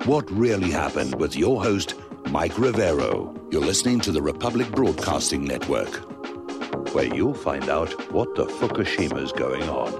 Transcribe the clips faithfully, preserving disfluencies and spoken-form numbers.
What Really Happened with your host, Mike Rivero. You're listening to the Republic Broadcasting Network, where you'll find out what the Fukushima's going on.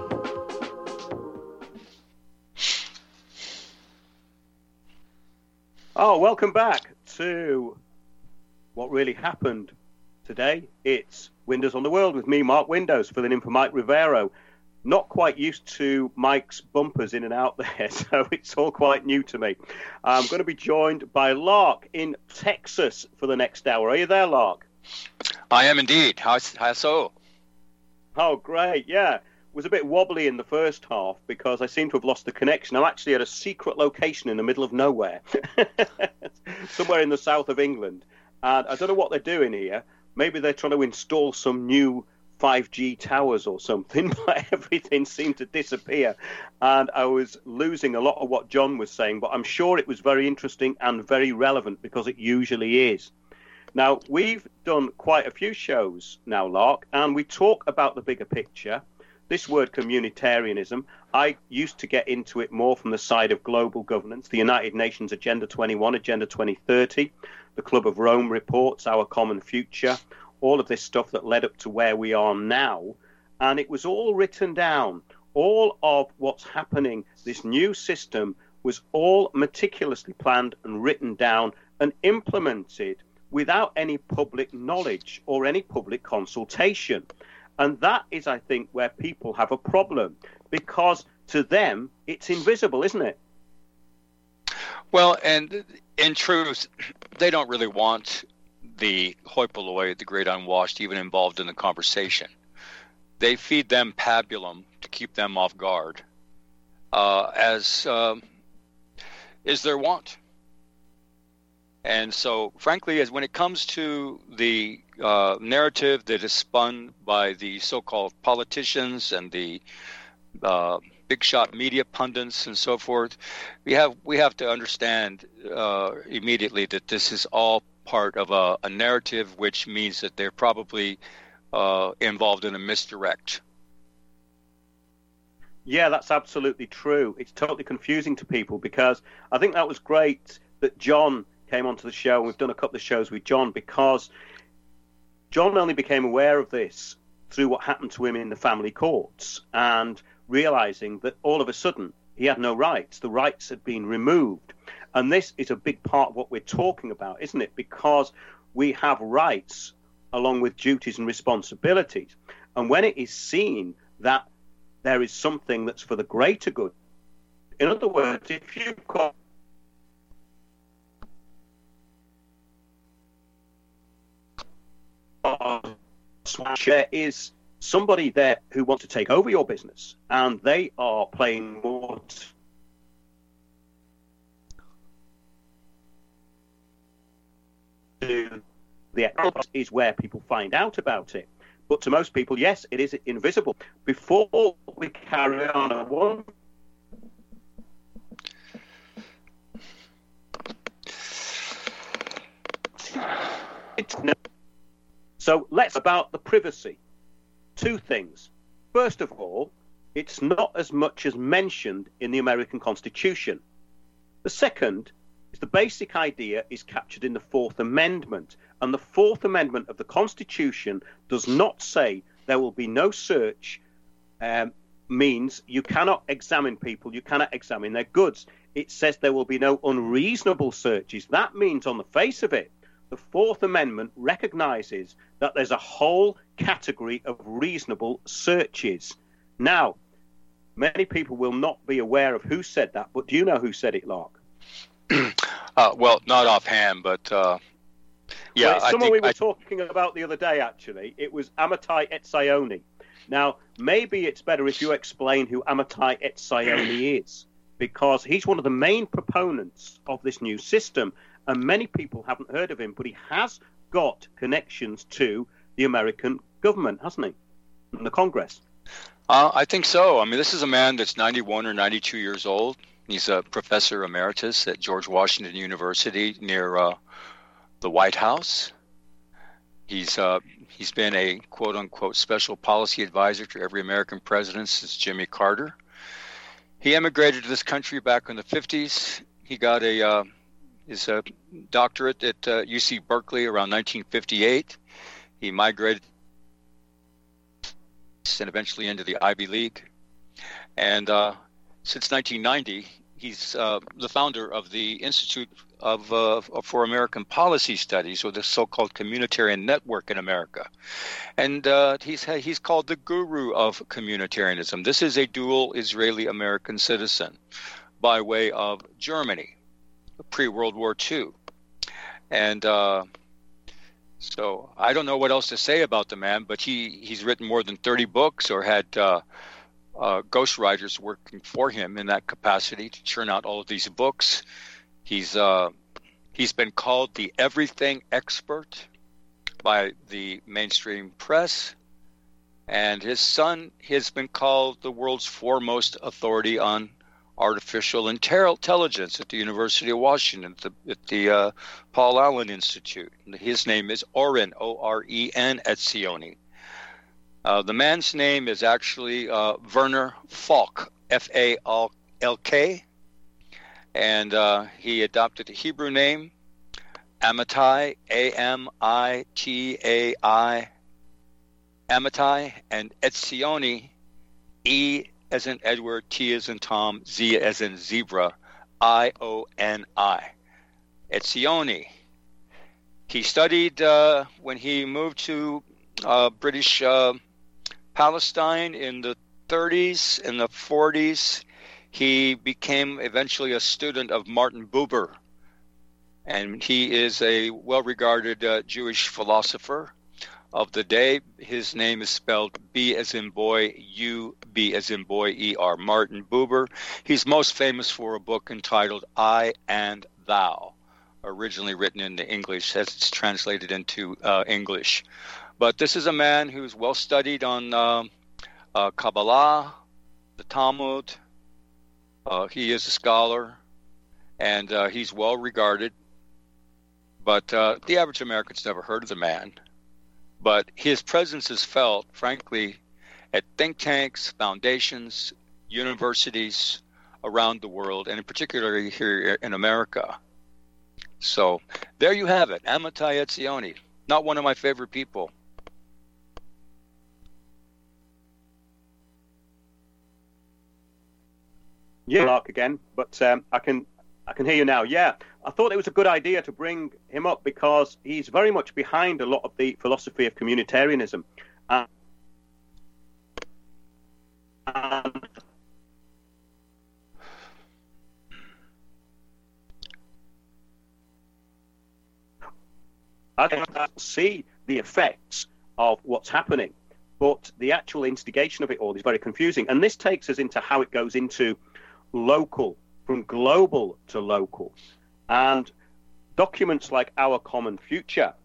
Oh, welcome back to What Really Happened today. It's Windows on the World with me, Mark Windows, filling in for Mike Rivero. Not quite used to Mike's bumpers in and out there, so it's all quite new to me. I'm going to be joined by Lark in Texas for the next hour. Are you there, Lark? I am indeed. How, how so? Oh, great, yeah. It was a bit wobbly in the first half because I seem to have lost the connection. I'm actually at a secret location in the middle of nowhere, somewhere in the south of England. And I don't know what they're doing here. Maybe they're trying to install some new five G towers or something, but everything seemed to disappear. And I was losing a lot of what John was saying, but I'm sure it was very interesting and very relevant because it usually is. Now, we've done quite a few shows now, Lark, and we talk about the bigger picture. This word communitarianism, I used to get into it more from the side of global governance, the United Nations Agenda twenty-one, Agenda twenty thirty, the Club of Rome reports, Our Common Future, all of this stuff that led up to where we are now. And it was all written down. All of what's happening, this new system, was all meticulously planned and written down and implemented without any public knowledge or any public consultation. And that is, I think, where people have a problem, because to them, it's invisible, isn't it? Well, and in truth, they don't really want the hoi polloi, the great unwashed, even involved in the conversation. They feed them pabulum to keep them off guard, uh, as uh, is their want. And so, frankly, as when it comes to the uh, narrative that is spun by the so-called politicians and the uh, big shot media pundits and so forth, we have we have to understand uh, immediately that this is all part of a, a narrative, which means that they're probably uh, involved in a misdirect. Yeah, that's absolutely true. It's totally confusing to people, because I think that was great that John came onto the show, and we've done a couple of shows with John, because John only became aware of this through what happened to him in the family courts, and realizing that all of a sudden he had no rights. The rights had been removed. And this is a big part of what we're talking about, isn't it? Because we have rights along with duties and responsibilities. And when it is seen that there is something that's for the greater good, in other words, if you've got there is somebody there who wants to take over your business, and they are playing more to the is where people find out about it. But to most people, yes, it is invisible. Before we carry on, I want so let's about the privacy. Two things. First of all, it's not as much as mentioned in the American Constitution. The second is the basic idea is captured in the Fourth Amendment. And the Fourth Amendment of the Constitution does not say there will be no search, um, means you cannot examine people, you cannot examine their goods. It says there will be no unreasonable searches. That means on the face of it, the Fourth Amendment recognizes that there's a whole category of reasonable searches. Now, many people will not be aware of who said that, but do you know who said it, Lark? uh, well, not offhand, but uh, yeah. Well, it's someone we were I... talking about the other day, actually. It was Amitai Etzioni. Now, maybe it's better if you explain who Amitai Etzioni is, because he's one of the main proponents of this new system, and many people haven't heard of him, but he has got connections to the American government, hasn't he, and the Congress? Uh, I think so. I mean, this is a man that's ninety-one or ninety-two years old. He's a professor emeritus at George Washington University near uh, the White House. He's uh, he's been a quote unquote special policy advisor to every American president since Jimmy Carter. He emigrated to this country back in the fifties. he got a uh, his uh, doctorate at uh, U C Berkeley around nineteen fifty-eight. He migrated and eventually into the Ivy League. And uh, since nineteen ninety, he's uh, the founder of the Institute of uh, for American Policy Studies, or the so-called Communitarian Network in America. And uh, he's he's called the guru of communitarianism. This is a dual Israeli-American citizen by way of Germany, pre-World War Two. And uh, so I don't know what else to say about the man, but he, he's written more than thirty books, or had uh, uh, ghostwriters working for him in that capacity to churn out all of these books. He's uh, he's been called the everything expert by the mainstream press, and his son has been called the world's foremost authority on artificial intelligence at the University of Washington, at the, at the uh, Paul Allen Institute. His name is Oren, O R E N, Etzioni. Uh, the man's name is actually uh, Werner Falk, F A L K, and uh, he adopted the Hebrew name Amitai, A M I T A I, Amitai, and Etzioni, E as in Edward, T as in Tom, Z as in zebra, I O N I. Etzioni. He studied uh, when he moved to uh, British uh, Palestine in the thirties, in the forties. He became eventually a student of Martin Buber, and he is a well-regarded uh, Jewish philosopher of the day. His name is spelled B as in boy, U, B as in boy, E R, Martin Buber. He's most famous for a book entitled I and Thou, originally written into English as it's translated into uh, English. But this is a man who's well studied on uh, uh, Kabbalah, the Talmud. Uh, he is a scholar, and uh, he's well regarded. But uh, the average American's never heard of the man. But his presence is felt, frankly, at think tanks, foundations, universities around the world, and in particular here in America. So there you have it, Amitai Etzioni, not one of my favorite people. Yeah, Mark again, but um, I can I can hear you now. Yeah, I thought it was a good idea to bring him up because he's very much behind a lot of the philosophy of communitarianism. Uh, and I can see the effects of what's happening, but the actual instigation of it all is very confusing. And this takes us into how it goes into local, from global to local. And documents like Our Common Future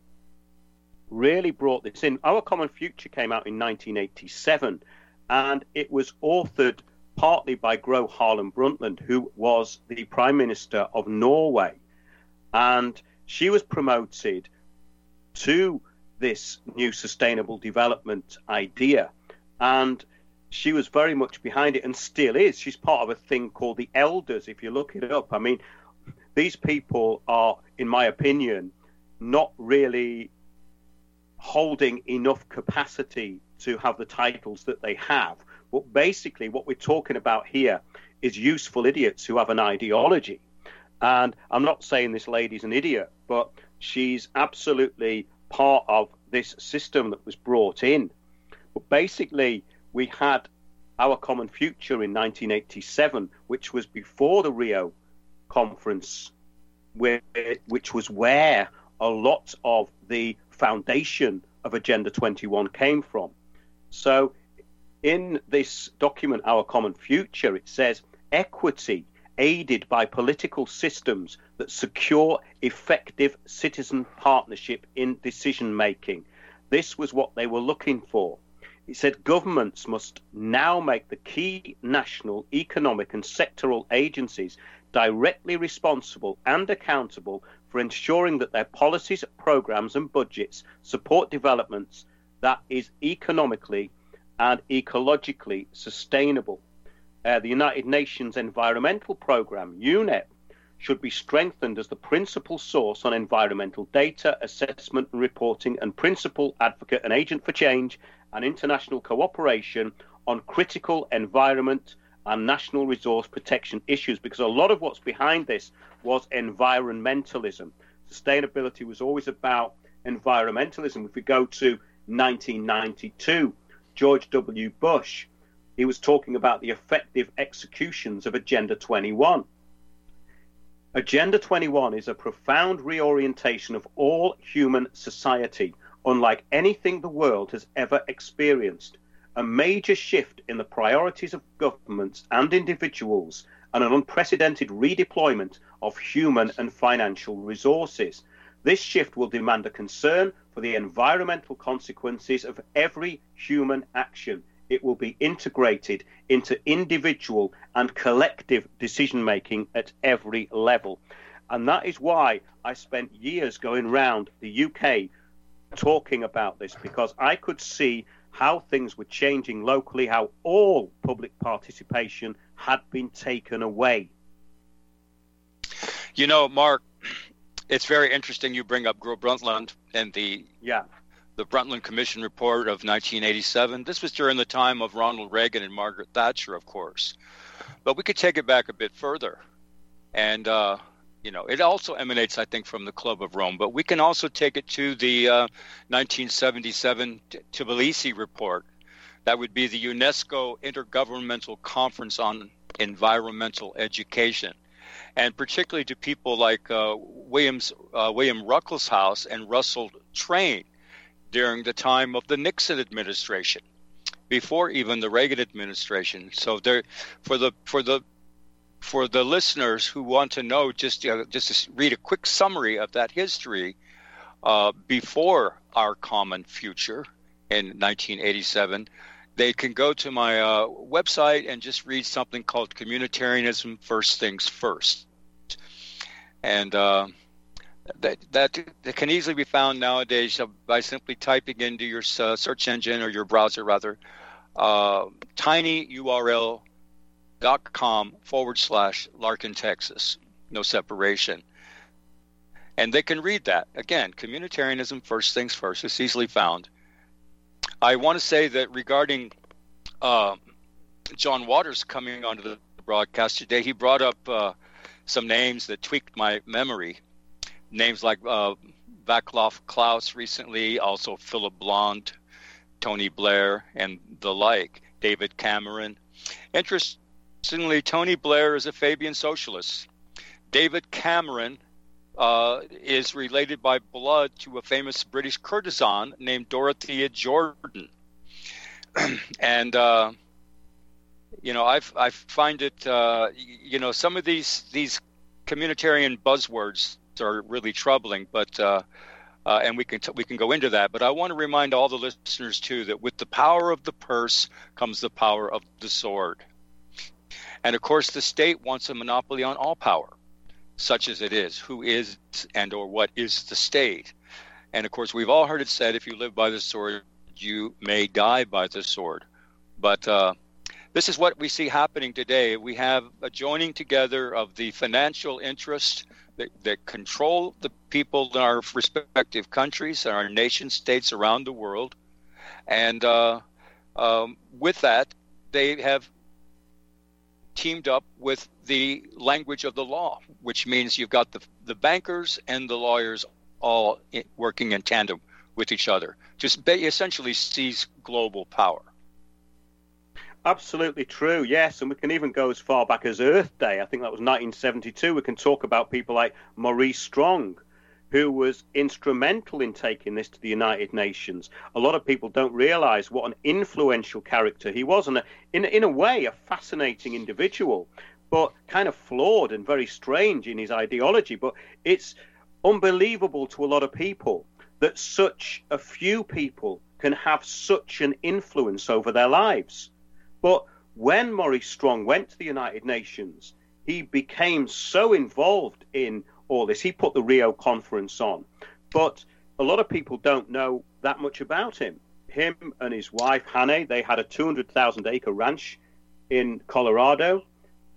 really brought this in. Our Common Future came out in nineteen eighty-seven, and it was authored partly by Gro Harlem Brundtland, who was the Prime Minister of Norway. And she was promoted to this new sustainable development idea. And she was very much behind it and still is. She's part of a thing called the Elders, if you look it up. I mean, these people are, in my opinion, not really holding enough capacity to have the titles that they have. But basically what we're talking about here is useful idiots who have an ideology. And I'm not saying this lady's an idiot, but she's absolutely part of this system that was brought in. But basically, we had Our Common Future in nineteen eighty-seven, which was before the Rio conference, where, which was where a lot of the foundation of Agenda twenty-one came from. So in this document, Our Common Future, it says equity aided by political systems that secure effective citizen partnership in decision making. This was what they were looking for. It said governments must now make the key national, economic and sectoral agencies directly responsible and accountable for ensuring that their policies, programs and budgets support developments that is economically and ecologically sustainable. Uh, the United Nations Environmental Programme, U N E P, should be strengthened as the principal source on environmental data, assessment and reporting, and principal advocate and agent for change and international cooperation on critical environment and national resource protection issues, because a lot of what's behind this was environmentalism. Sustainability was always about environmentalism. If we go to nineteen ninety-two, George W. Bush, he was talking about the effective executions of Agenda twenty-one. Agenda twenty-one is a profound reorientation of all human society, unlike anything the world has ever experienced. A major shift in the priorities of governments and individuals, and an unprecedented redeployment of human and financial resources. This shift will demand a concern for the environmental consequences of every human action. It will be integrated into individual and collective decision-making at every level. And that is why I spent years going around the U K talking about this, because I could see how things were changing locally, how all public participation had been taken away. You know, Mark, it's very interesting you bring up Gro Brundtland and the yeah. the Brundtland Commission report of nineteen eighty-seven. This was during the time of Ronald Reagan and Margaret Thatcher, of course. But we could take it back a bit further. And, uh, you know, it also emanates, I think, from the Club of Rome. But we can also take it to the uh, nineteen seventy-seven Tbilisi report. That would be the UNESCO Intergovernmental Conference on Environmental Education. And particularly to people like uh, Williams, uh, William Ruckelshaus and Russell Train during the time of the Nixon administration, before even the Reagan administration. So there, for the for the for the listeners who want to know, just uh, just to read a quick summary of that history uh, before our common future in nineteen eighty-seven. They can go to my uh, website and just read something called Communitarianism First Things First. And uh, that, that that can easily be found nowadays by simply typing into your uh, search engine, or your browser rather, uh, tinyurl.com forward slash Larkin, Texas. No separation. And they can read that. Again, Communitarianism First Things First. It's easily found. I want to say that regarding uh, John Waters coming onto the broadcast today, he brought up uh, some names that tweaked my memory. Names like uh, Václav Klaus recently, also Philip Blond, Tony Blair, and the like, David Cameron. Interestingly, Tony Blair is a Fabian socialist. David Cameron Uh, is related by blood to a famous British courtesan named Dorothea Jordan. And, uh, you know, I I find it, uh, you know, some of these, these communitarian buzzwords are really troubling, but, uh, uh, and we can, t- we can go into that. But I want to remind all the listeners, too, that with the power of the purse comes the power of the sword. And, of course, the state wants a monopoly on all power, such as it is. Who is and or what is the state? And of course, we've all heard it said, if you live by the sword, you may die by the sword. But uh, this is what we see happening today. We have a joining together of the financial interests that, that control the people in our respective countries and our nation states around the world. And uh, um, with that, they have teamed up with the language of the law, which means you've got the the bankers and the lawyers all in, working in tandem with each other, just ba- essentially seize global power. Absolutely true, yes. And we can even go as far back as Earth Day. I think that was nineteen seventy-two. We can talk about people like Maurice Strong, who was instrumental in taking this to the United Nations. A lot of people don't realize what an influential character he was, and a, in, in a way, a fascinating individual, but kind of flawed and very strange in his ideology. But it's unbelievable to a lot of people that such a few people can have such an influence over their lives. But when Maurice Strong went to the United Nations, he became so involved in all this. He put the Rio conference on, but a lot of people don't know that much about him. Him and his wife, Hannah, they had a two hundred thousand acre ranch in Colorado,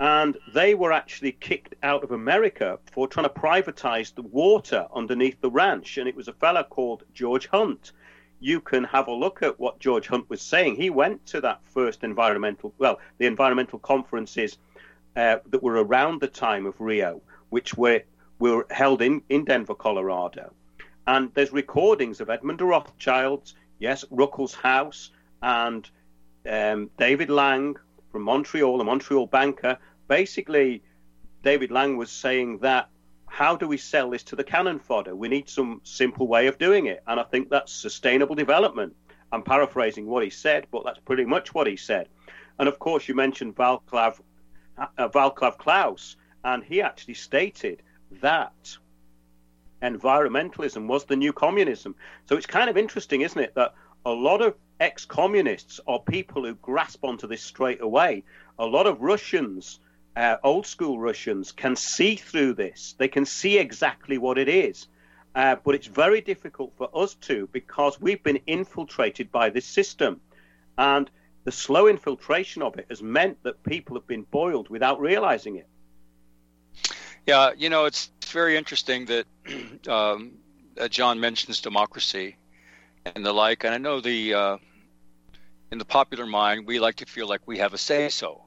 And they were actually kicked out of America for trying to privatize the water underneath the ranch. And it was a fella called George Hunt. You can have a look at what George Hunt was saying. He went to that first environmental, well, the environmental conferences uh, that were around the time of Rio, which were, were held in, in Denver, Colorado. And there's recordings of Edmund de Rothschild's, yes, Ruckelshaus House, and um, David Lang from Montreal, a Montreal banker. Basically, David Lang was saying that, how do we sell this to the cannon fodder? We need some simple way of doing it. And I think that's sustainable development. I'm paraphrasing what he said, but that's pretty much what he said. And of course, you mentioned Václav, uh, Václav Klaus, and he actually stated that environmentalism was the new communism. So it's kind of interesting, isn't it, that a lot of ex-communists are people who grasp onto this straight away. A lot of Russians, uh, old school Russians, can see through this. They can see exactly what it is. Uh, but it's very difficult for us to, because we've been infiltrated by this system. And the slow infiltration of it has meant that people have been boiled without realizing it. Yeah, you know, it's very interesting that um, uh, John mentions democracy and the like. And I know the uh, in the popular mind, we like to feel like we have a say-so.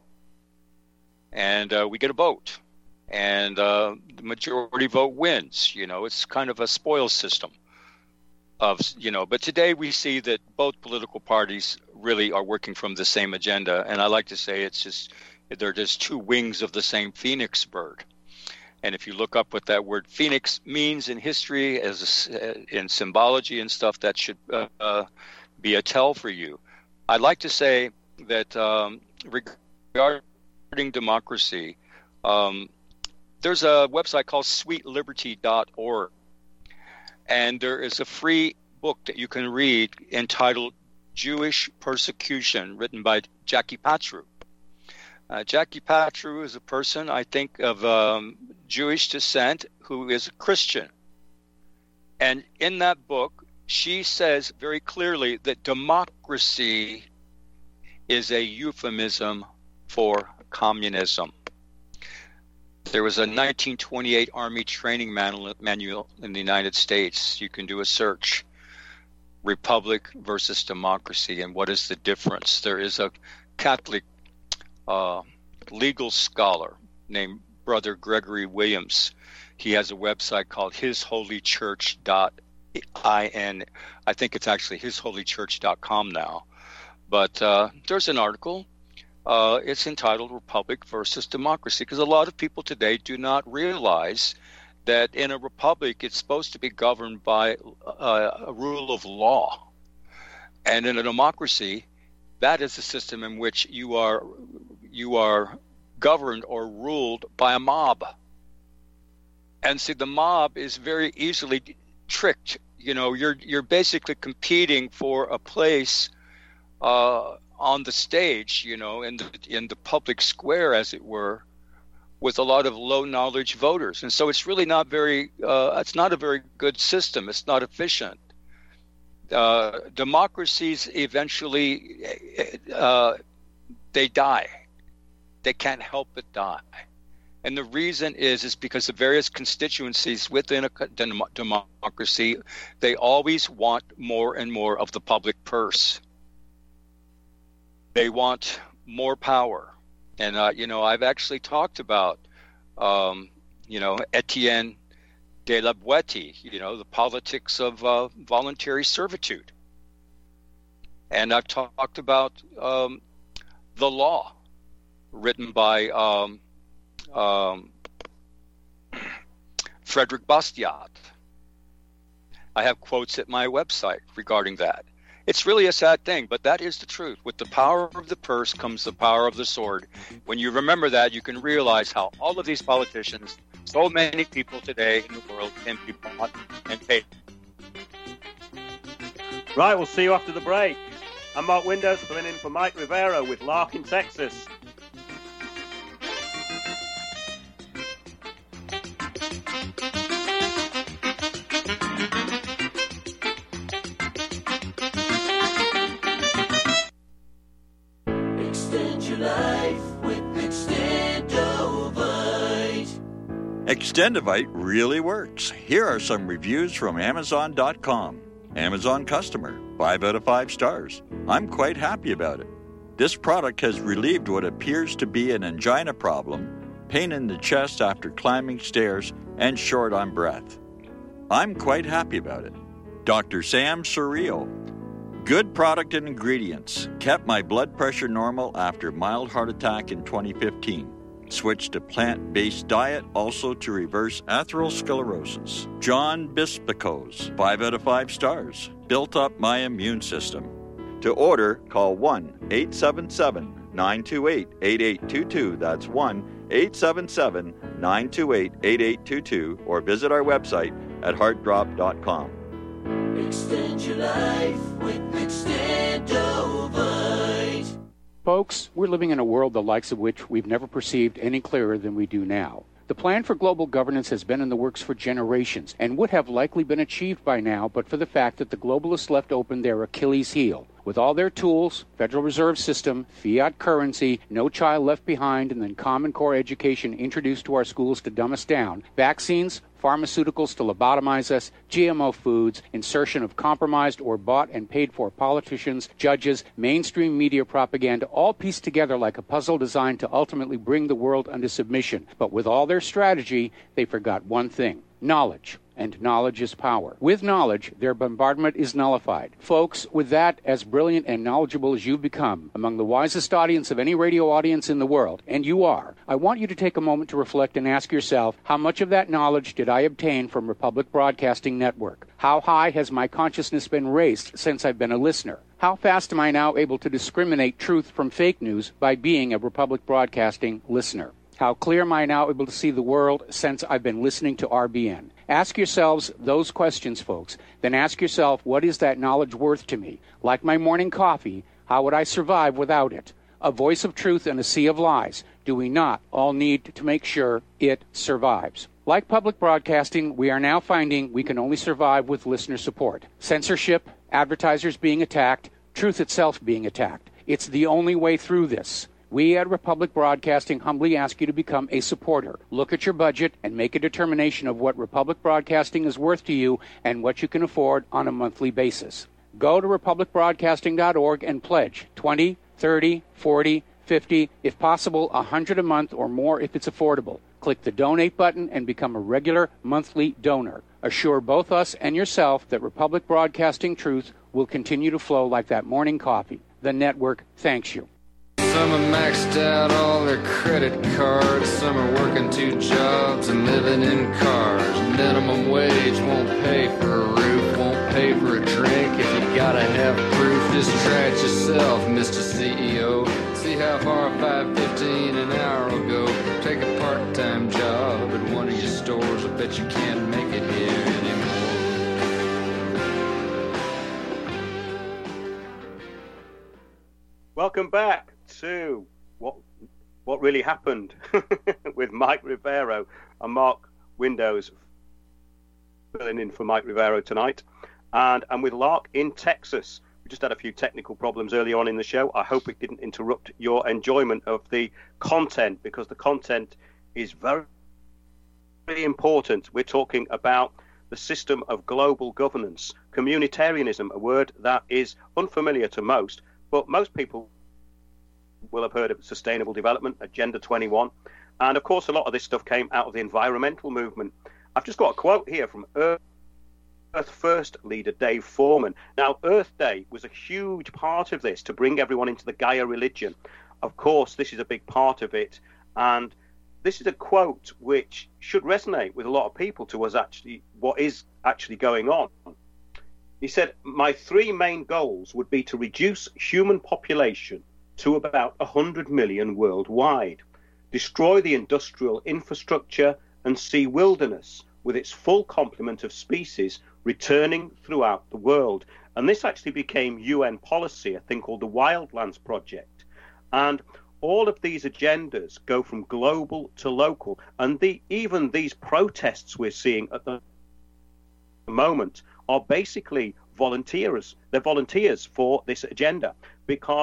And uh, we get a vote. And uh, the majority vote wins. You know, it's kind of a spoils system. Of, you know, but today we see that both political parties really are working from the same agenda. And I like to say it's just, they're just two wings of the same phoenix bird. And if you look up what that word phoenix means in history, as a, in symbology and stuff, that should uh, uh, be a tell for you. I'd like to say that um, regarding democracy, um, there's a website called sweet liberty dot org. And there is a free book that you can read entitled Jewish Persecution, written by Jackie Patru. Uh, Jackie Patru is a person, I think, of um, Jewish descent who is a Christian. And in that book, she says very clearly that democracy is a euphemism for communism. There was a nineteen twenty-eight Army training manual in the United States. You can do a search, Republic versus democracy, and what is the difference? There is a Catholic uh, legal scholar named Brother Gregory Williams. He has a website called his holy church dot in. I think it's actually his holy church dot com now. But uh, there's an article. Uh, it's entitled Republic versus Democracy, because a lot of people today do not realize that in a republic it's supposed to be governed by uh, a rule of law. And in a democracy, that is a system in which you are you are governed or ruled by a mob. And see, the mob is very easily tricked. You know, you're you're basically competing for a place uh, on the stage, you know, in the in the public square, as it were, with a lot of low knowledge voters. And so it's really not very uh, it's not a very good system. It's not efficient. Uh, democracies eventually uh, they die. They can't help but die. And the reason is is because the various constituencies within a dem- democracy, they always want more and more of the public purse. They want more power. And, uh, you know, I've actually talked about, um, you know, Etienne de la Boétie, you know, the politics of uh, voluntary servitude. And I've talked about um, the law written by um, um, Frederick Bastiat. I have quotes at my website regarding that. It's really a sad thing, but that is the truth. With the power of the purse comes the power of the sword. When you remember that, you can realize how all of these politicians, so many people today in the world, can be bought and paid. Right, we'll see you after the break. I'm Mark Windows, filling in for Mike Rivero with Lark in Texas. Extend your life with Extendo. Extendivite really works. Here are some reviews from Amazon dot com. Amazon customer, five out of five stars. I'm quite happy about it. This product has relieved what appears to be an angina problem, pain in the chest after climbing stairs, and short on breath. I'm quite happy about it. Doctor Sam Surreal. Good product and ingredients. Kept my blood pressure normal after mild heart attack in twenty fifteen. Switched to plant-based diet also to reverse atherosclerosis. John Bispicos, five out of five stars. Built up my immune system. To order, call one eight seven seven, nine two eight, eight eight two two. That's one eight seven seven, nine two eight, eight eight two two or visit our website at heart drop dot com. Extend your life with Extendovite. Folks, we're living in a world the likes of which we've never perceived any clearer than we do now. The plan for global governance has been in the works for generations and would have likely been achieved by now but for the fact that the globalists left open their Achilles heel. With all their tools, Federal Reserve System, fiat currency, no child left behind, and then Common Core education introduced to our schools to dumb us down, vaccines, pharmaceuticals to lobotomize us, G M O foods, insertion of compromised or bought and paid for politicians, judges, mainstream media propaganda, all pieced together like a puzzle designed to ultimately bring the world under submission. But with all their strategy, they forgot one thing: knowledge. And knowledge is power. With knowledge, their bombardment is nullified. Folks, with that, as brilliant and knowledgeable as you've become, among the wisest audience of any radio audience in the world, and you are, I want you to take a moment to reflect and ask yourself, how much of that knowledge did I obtain from Republic Broadcasting Network? How high has my consciousness been raised since I've been a listener? How fast am I now able to discriminate truth from fake news by being a Republic Broadcasting listener? How clear am I now able to see the world since I've been listening to R B N? Ask yourselves those questions, folks. Then ask yourself, what is that knowledge worth to me? Like my morning coffee, how would I survive without it? A voice of truth in a sea of lies. Do we not all need to make sure it survives? Like public broadcasting, we are now finding we can only survive with listener support. Censorship, advertisers being attacked, truth itself being attacked. It's the only way through this. We at Republic Broadcasting humbly ask you to become a supporter. Look at your budget and make a determination of what Republic Broadcasting is worth to you and what you can afford on a monthly basis. Go to republic broadcasting dot org and pledge twenty, thirty, forty, fifty, if possible one hundred a month or more if it's affordable. Click the donate button and become a regular monthly donor. Assure both us and yourself that Republic Broadcasting truth will continue to flow like that morning coffee. The network thanks you. Some are maxed out all their credit cards. Some are working two jobs and living in cars. Minimum wage won't pay for a roof, won't pay for a drink. If you gotta have proof, just try it yourself, Mister C E O. See how far five fifteen an hour will go. Take a part-time job at one of your stores. I bet you can't make it here anymore. Welcome back to what what really happened with Mike Rivero and Mark Windows filling in for Mike Rivero tonight, and I'm with Lark in Texas. We just had a few technical problems early on in the show. I hope it didn't interrupt your enjoyment of the content, because the content is very, very important. We're talking about the system of global governance, communitarianism, a word that is unfamiliar to most, but most people will have heard of Sustainable Development, Agenda twenty-one. And, of course, a lot of this stuff came out of the environmental movement. I've just got a quote here from Earth First leader Dave Foreman. Now, Earth Day was a huge part of this, to bring everyone into the Gaia religion. Of course, this is a big part of it. And this is a quote which should resonate with a lot of people to us actually what is actually going on. He said, "My three main goals would be to reduce human population to about one hundred million worldwide, destroy the industrial infrastructure, and see wilderness with its full complement of species returning throughout the world." And this actually became U N policy, a thing called the Wildlands Project. And all of these agendas go from global to local. And the, even these protests we're seeing at the moment are basically volunteers. They're volunteers for this agenda, because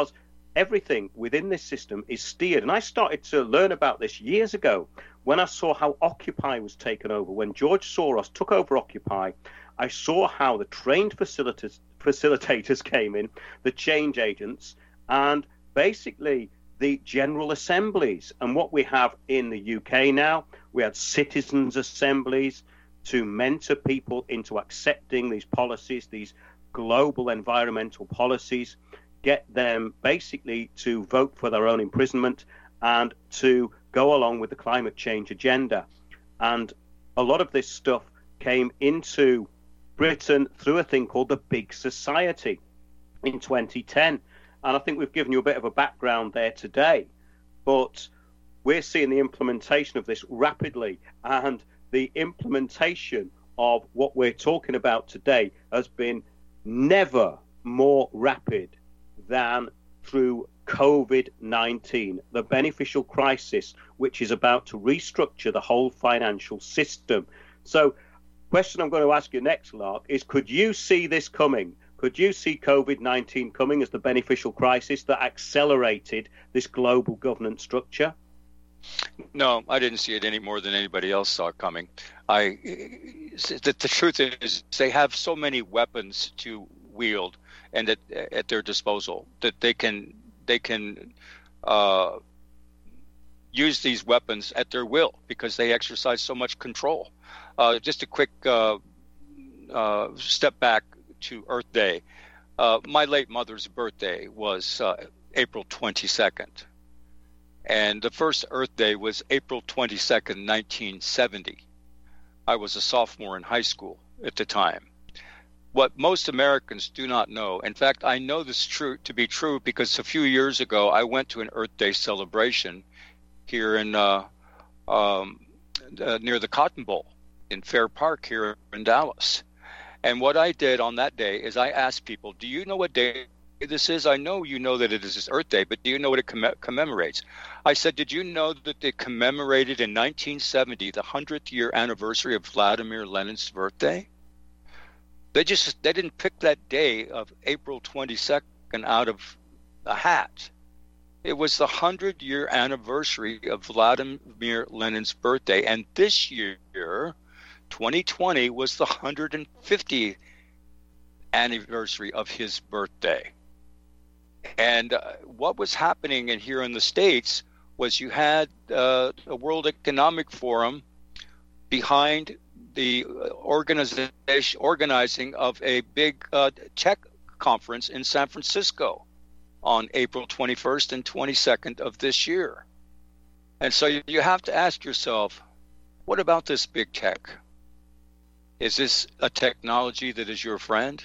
everything within this system is steered. And I started to learn about this years ago when I saw how Occupy was taken over. When George Soros took over Occupy, I saw how the trained facilitators, facilitators came in, the change agents, and basically the general assemblies. And what we have in the U K now, we had citizens' assemblies to mentor people into accepting these policies, these global environmental policies, get them basically to vote for their own imprisonment and to go along with the climate change agenda. And a lot of this stuff came into Britain through a thing called the Big Society in twenty ten. And I think we've given you a bit of a background there today. But we're seeing the implementation of this rapidly, and the implementation of what we're talking about today has been never more rapid than through COVID nineteen, the beneficial crisis, which is about to restructure the whole financial system. So, question I'm going to ask you next, Lark, is could you see this coming? Could you see COVID nineteen coming as the beneficial crisis that accelerated this global governance structure? No, I didn't see it any more than anybody else saw it coming. I, the, the truth is, they have so many weapons to wield and at, at their disposal that they can they can uh, use these weapons at their will because they exercise so much control. Uh, just a quick uh, uh, step back to Earth Day. Uh, my late mother's birthday was uh, April twenty-second. And the first Earth Day was April twenty-second, nineteen seventy. I was a sophomore in high school at the time. What most Americans do not know, in fact, I know this true to be true because a few years ago I went to an Earth Day celebration here in uh, um, uh, near the Cotton Bowl in Fair Park here in Dallas. And what I did on that day is I asked people, do you know what day this is? I know you know that it is Earth Day, but do you know what it comm- commemorates? I said, did you know that it commemorated in nineteen seventy the hundredth year anniversary of Vladimir Lenin's birthday? They just they didn't pick that day of April twenty-second out of a hat. It was the hundred year anniversary of Vladimir Lenin's birthday, and this year, twenty twenty, was the one hundred fiftieth anniversary of his birthday. And uh, what was happening in here in the States was you had uh, a World Economic Forum behind the organization organizing of a big uh, tech conference in San Francisco on April twenty-first and twenty-second of this year. And so you have to ask yourself, what about this big tech? Is this a technology that is your friend?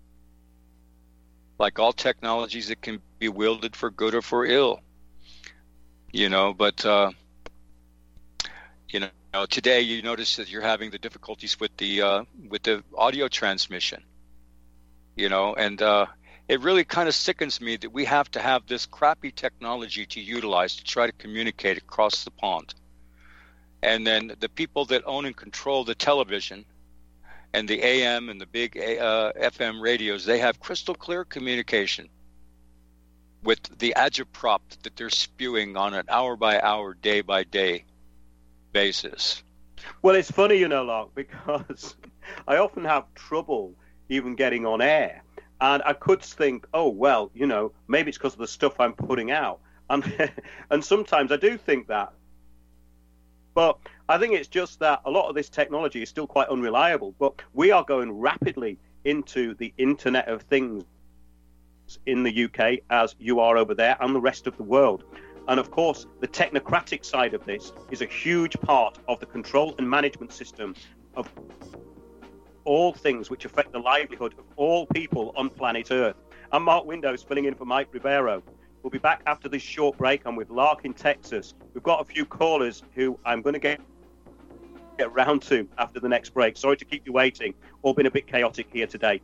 Like all technologies, it can be wielded for good or for ill. You know, but, uh, you know, today you notice that you're having the difficulties with the uh, with the audio transmission. You know, and uh, it really kind of sickens me that we have to have this crappy technology to utilize to try to communicate across the pond. And then the people that own and control the television and the A M and the big uh, F M radios, they have crystal clear communication with the agitprop that they're spewing on an hour by hour, day by day basis. Well, it's funny, you know, Lark, because I often have trouble even getting on air. And I could think, oh, well, you know, maybe it's because of the stuff I'm putting out. And, and sometimes I do think that. But I think it's just that a lot of this technology is still quite unreliable. But we are going rapidly into the Internet of Things in the U K, as you are over there, and the rest of the world. And of course, the technocratic side of this is a huge part of the control and management system of all things which affect the livelihood of all people on planet Earth. I'm Mark Windows, filling in for Mike Rivero. We'll be back after this short break. I'm with Lark in Texas. We've got a few callers who I'm going to get get round to after the next break. Sorry to keep you waiting. All been a bit chaotic here today.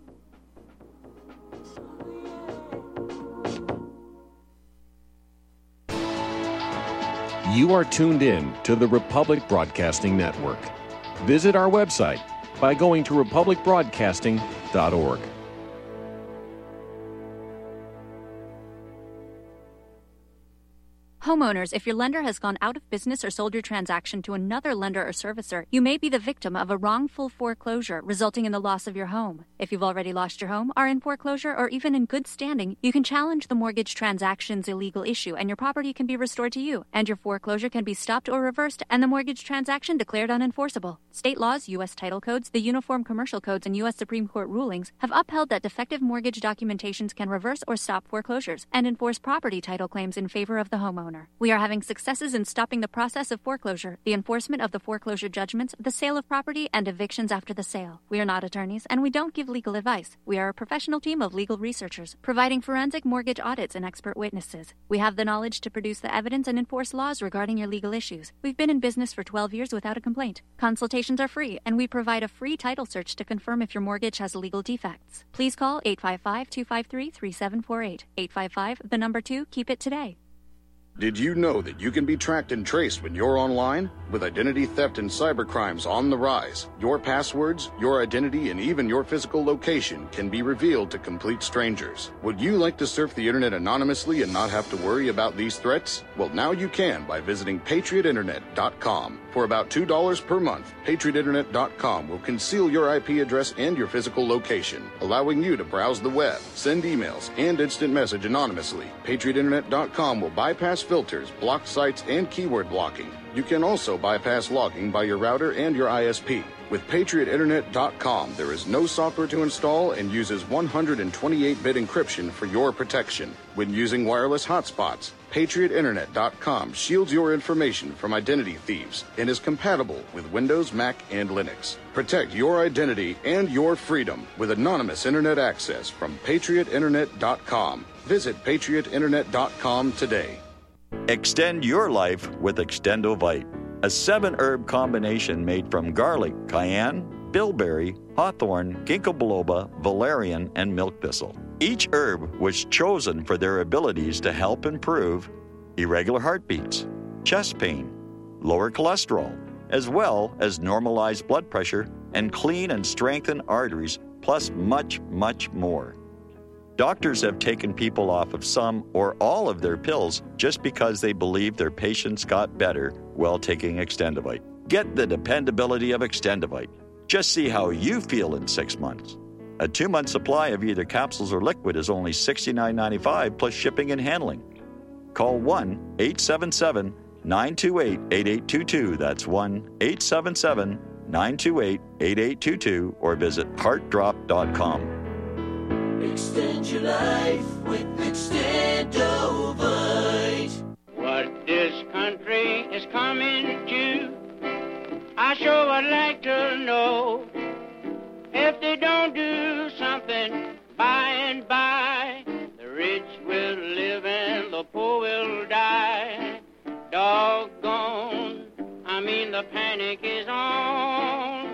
You are tuned in to the Republic Broadcasting Network. Visit our website by going to republic broadcasting dot org. Homeowners, if your lender has gone out of business or sold your transaction to another lender or servicer, you may be the victim of a wrongful foreclosure, resulting in the loss of your home. If you've already lost your home, are in foreclosure, or even in good standing, you can challenge the mortgage transaction's illegal issue, and your property can be restored to you, and your foreclosure can be stopped or reversed, and the mortgage transaction declared unenforceable. State laws, U S title codes, the Uniform Commercial Codes, and U S Supreme Court rulings have upheld that defective mortgage documentations can reverse or stop foreclosures and enforce property title claims in favor of the homeowner. We are having successes in stopping the process of foreclosure, the enforcement of the foreclosure judgments, the sale of property, and evictions after the sale. We are not attorneys, and we don't give legal advice. We are a professional team of legal researchers, providing forensic mortgage audits and expert witnesses. We have the knowledge to produce the evidence and enforce laws regarding your legal issues. We've been in business for twelve years without a complaint. Consultations are free, and we provide a free title search to confirm if your mortgage has legal defects. Please call eight five five, two five three, three seven four eight. eight five five, the number two, keep it today. Did you know that you can be tracked and traced when you're online? With identity theft and cybercrimes on the rise, your passwords, your identity, and even your physical location can be revealed to complete strangers. Would you like to surf the internet anonymously and not have to worry about these threats? Well, now you can by visiting patriot internet dot com. For about two dollars per month, patriot internet dot com will conceal your I P address and your physical location, allowing you to browse the web, send emails, and instant message anonymously. patriot internet dot com will bypass filters, block sites, and keyword blocking. You can also bypass logging by your router and your I S P. With patriot internet dot com, there is no software to install and uses one hundred twenty-eight bit encryption for your protection. When using wireless hotspots, patriot internet dot com shields your information from identity thieves and is compatible with Windows, Mac, and Linux. Protect your identity and your freedom with anonymous internet access from patriot internet dot com. Visit patriot internet dot com today. Extend your life with Extendovite, a seven-herb combination made from garlic, cayenne, bilberry, hawthorn, ginkgo biloba, valerian, and milk thistle. Each herb was chosen for their abilities to help improve irregular heartbeats, chest pain, lower cholesterol, as well as normalize blood pressure and clean and strengthen arteries, plus much, much more. Doctors have taken people off of some or all of their pills just because they believe their patients got better while taking Extendovite. Get the dependability of Extendovite. Just see how you feel in six months. A two-month supply of either capsules or liquid is only sixty-nine ninety-five plus shipping and handling. Call one eight seven seven, nine two eight, eight eight two two. That's one eight seven seven, nine two eight, eight eight two two or visit heart drop dot com. Extend your life with Extendovite. What this country is coming to, I sure would like to know. If they don't do something by and by, the rich will live and the poor will die. Doggone, I mean the panic is on.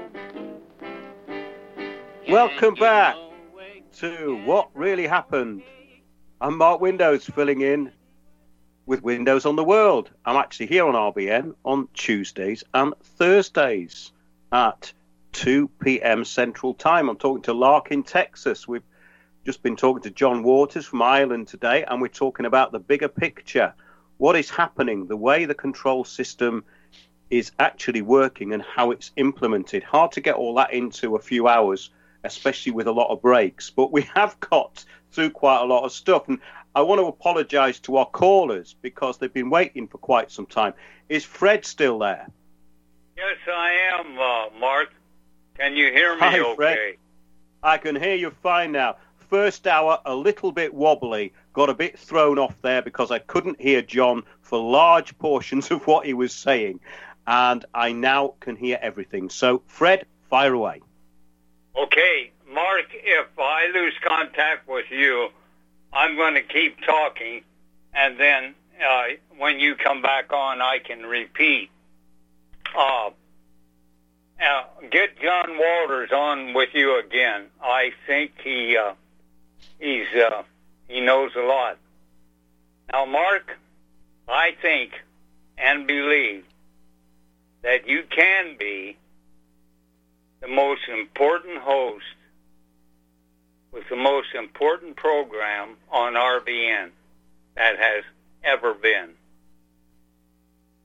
Welcome back to What Really Happened. I'm Mark Windows, filling in with Windows on the World. I'm actually here on R B N on Tuesdays and Thursdays at two p.m. Central Time. I'm talking to Larkin, Texas. We've just been talking to John Waters from Ireland today, and we're talking about the bigger picture. What is happening, the way the control system is actually working and how it's implemented. Hard to get all that into a few hours, especially with a lot of breaks. But we have got through quite a lot of stuff. And I want to apologise to our callers because they've been waiting for quite some time. Is Fred still there? Yes, I am, uh, Mark. Can you hear me Hi, okay? Fred. I can hear you fine now. First hour, a little bit wobbly. Got a bit thrown off there because I couldn't hear John for large portions of what he was saying. And I now can hear everything. So, Fred, fire away. Okay, Mark, if I lose contact with you, I'm going to keep talking, and then uh, when you come back on, I can repeat. Uh, uh, get John Walters on with you again. I think he uh, he's uh, he knows a lot. Now, Mark, I think and believe that you can be the most important host with the most important program on R B N that has ever been.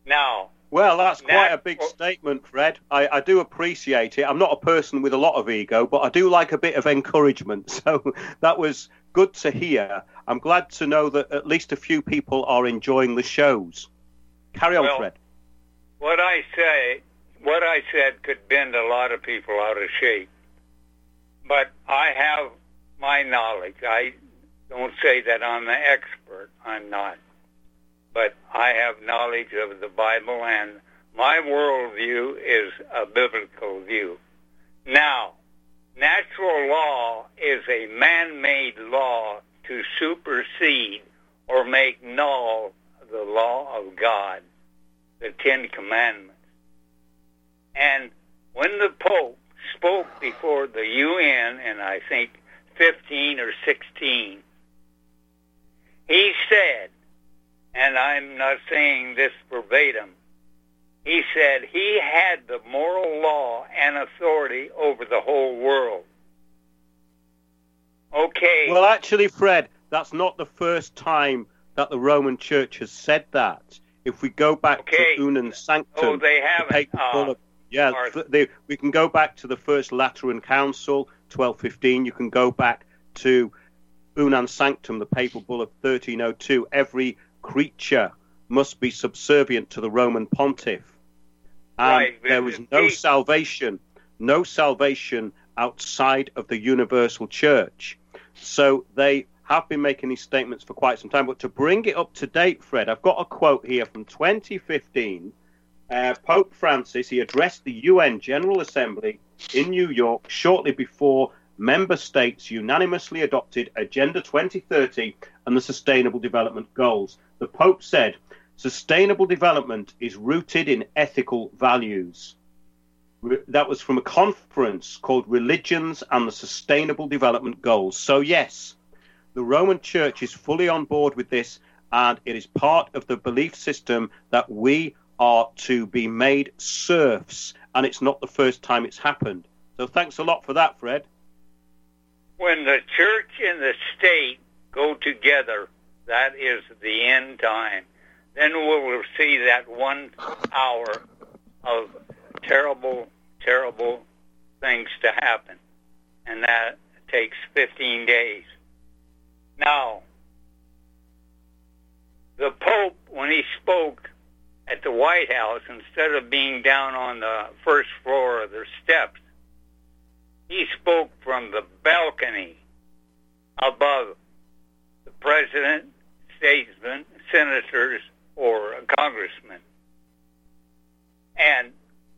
Now, well, that's quite that, a big statement, Fred. I, I do appreciate it. I'm not a person with a lot of ego, but I do like a bit of encouragement. So that was good to hear. I'm glad to know that at least a few people are enjoying the shows. Carry on, well, Fred. What I say, what I said could bend a lot of people out of shape. But I have my knowledge. I don't say that I'm an expert. I'm not. But I have knowledge of the Bible, and my worldview is a biblical view. Now, natural law is a man-made law to supersede or make null the law of God, the Ten Commandments. And when the Pope spoke before the U N in, I think, fifteen or sixteen, he said, and I'm not saying this verbatim, he said he had the moral law and authority over the whole world. Okay. Well, actually, Fred, that's not the first time that the Roman Church has said that. If we go back okay. to Unum Sanctum, oh, they haven't. The uh, Bull of, yeah, they, we can go back to the First Lateran Council, twelve fifteen. You can go back to Unum Sanctum, the Papal Bull of thirteen oh two. Every creature must be subservient to the Roman Pontiff. And right. there was no salvation, no salvation outside of the universal church. So they have been making these statements for quite some time. But to bring it up to date, Fred, I've got a quote here from twenty fifteen. Uh, Pope Francis, he addressed the U N General Assembly in New York shortly before member states unanimously adopted Agenda twenty thirty and the Sustainable Development Goals. The Pope said, "Sustainable development is rooted in ethical values." That was from a conference called Religions and the Sustainable Development Goals. So, yes, the Roman Church is fully on board with this, and it is part of the belief system that we are to be made serfs, and it's not the first time it's happened. So thanks a lot for that, Fred. When the church and the state go together, that is the end time. Then we'll see that one hour of terrible, terrible things to happen. And that takes fifteen days. Now, the Pope, when he spoke at the White House, instead of being down on the first floor of the steps, he spoke from the balcony above the president, statesmen, senators, or a congressman. And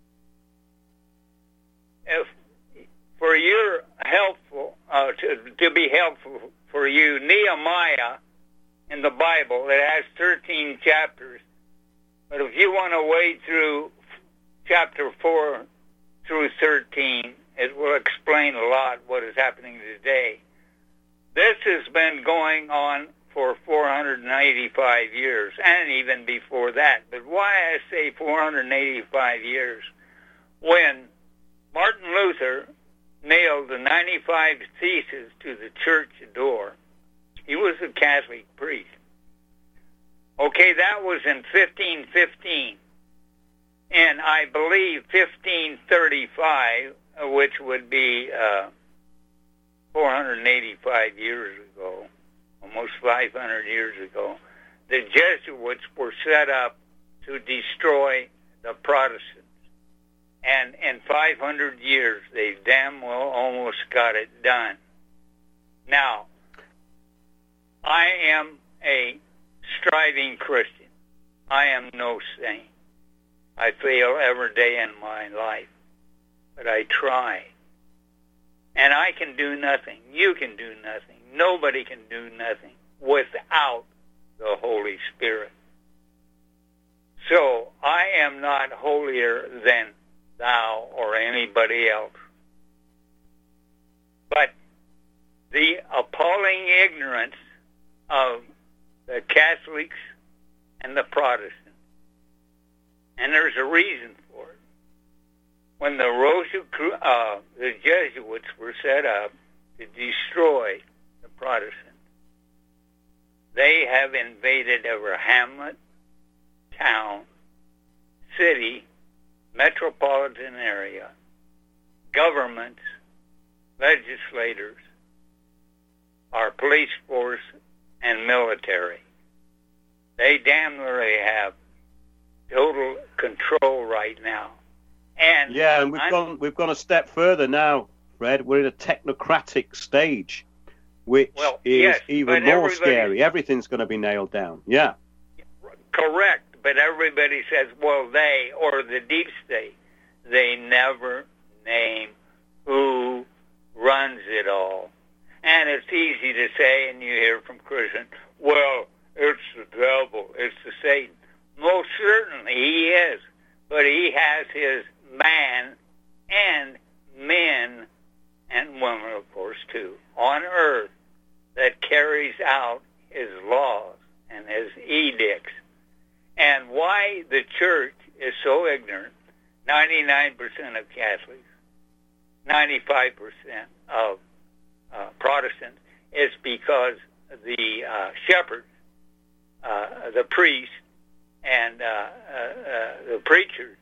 if for your helpful uh, to, to be helpful for you, Nehemiah in the Bible, it has thirteen chapters. But if you want to wade through chapter four through thirteen, it will explain a lot what is happening today. This has been going on for four hundred eighty-five years, and even before that. But why I say four hundred eighty-five years? When Martin Luther nailed the ninety-five Theses to the church door, he was a Catholic priest. Okay, that was in fifteen fifteen. And I believe fifteen thirty-five, which would be uh, four hundred eighty-five years ago, almost five hundred years ago, the Jesuits were set up to destroy the Protestants. And in five hundred years, they damn well almost got it done. Now, I am a striving Christian. I am no saint. I fail every day in my life, but I try. And I can do nothing. You can do nothing. Nobody can do nothing without the Holy Spirit. So I am not holier than thou or anybody else. But the appalling ignorance of the Catholics and the Protestants, and there's a reason for it. When the Rosicru- uh, the Jesuits were set up to destroy the Protestants, they have invaded every hamlet, town, city, metropolitan area, governments, legislators, our police force, and military. They damn nearly have total control right now. And yeah, and we've I'm, gone we've gone a step further now, Fred. We're in a technocratic stage, which well, is yes, even more scary. Everything's going to be nailed down. Yeah. Correct, but everybody says, well, they, or the deep state, they never name who runs it all. And it's easy to say, and you hear from Christians, well, it's the devil, it's the Satan. Most certainly he is, but he has his man and men and women, of course, too, on earth that carries out his laws and his edicts. And why the church is so ignorant, ninety-nine percent of Catholics, ninety-five percent of uh, Protestants, is because the uh, shepherds, uh, the priests, and uh, uh, uh, the preachers,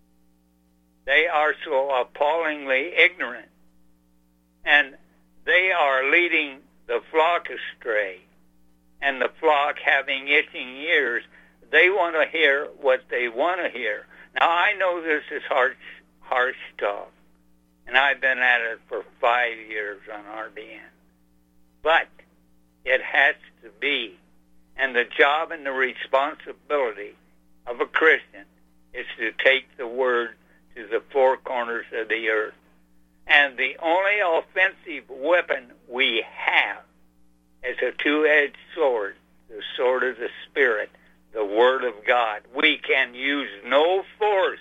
they are so appallingly ignorant. And they are leading the flock astray. And the flock, having itching ears, they want to hear what they want to hear. Now, I know this is harsh, harsh talk, and I've been at it for five years on R B N. But it has to be. And the job and the responsibility of a Christian is to take the word to the four corners of the earth. And the only offensive weapon we have is a two-edged sword, the sword of the Spirit, the Word of God. We can use no force,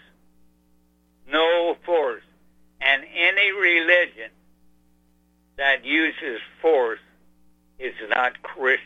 no force. And any religion that uses force is not Christian.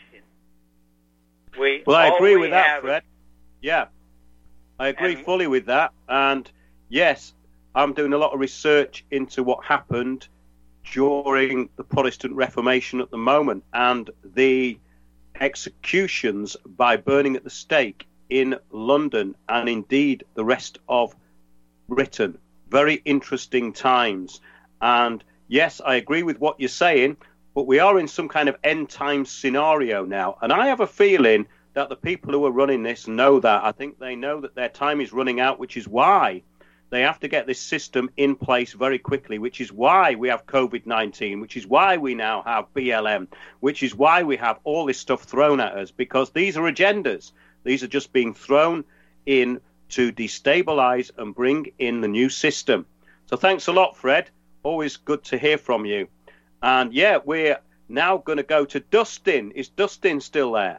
We, well, I agree we with that, Fred. Yeah, I agree and, fully with that. And yes, I'm doing a lot of research into what happened during the Protestant Reformation at the moment and the executions by burning at the stake in London and indeed the rest of Britain. Very interesting times. And yes, I agree with what you're saying, but we are in some kind of end time scenario now. And I have a feeling that the people who are running this know that. I think they know that their time is running out, which is why they have to get this system in place very quickly, which is why we have COVID nineteen, which is why we now have B L M, which is why we have all this stuff thrown at us, because these are agendas. These are just being thrown in to destabilize and bring in the new system. So thanks a lot, Fred. Always good to hear from you. And yeah, we're now going to go to Dustin. Is Dustin still there?